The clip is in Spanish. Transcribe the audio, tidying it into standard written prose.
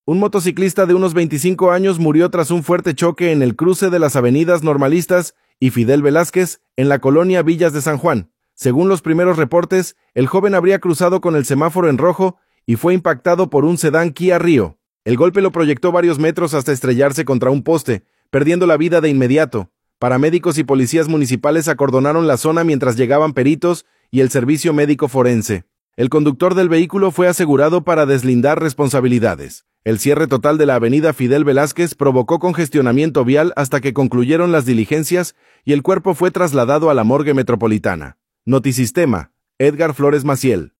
Un motociclista de unos 25 años murió tras un fuerte choque en el cruce de las avenidas Normalistas y Fidel Velázquez, en la colonia Villas de San Juan. Según los primeros reportes, el joven habría cruzado con el semáforo en rojo y fue impactado por un sedán Kia Rio. El golpe lo proyectó varios metros hasta estrellarse contra un poste, perdiendo la vida de inmediato. Paramédicos y policías municipales acordonaron la zona mientras llegaban peritos y el servicio médico forense. El conductor del vehículo fue asegurado para deslindar responsabilidades. El cierre total de la avenida Fidel Velázquez provocó congestionamiento vial hasta que concluyeron las diligencias y el cuerpo fue trasladado a la morgue metropolitana. Notisistema, Edgar Flores Maciel.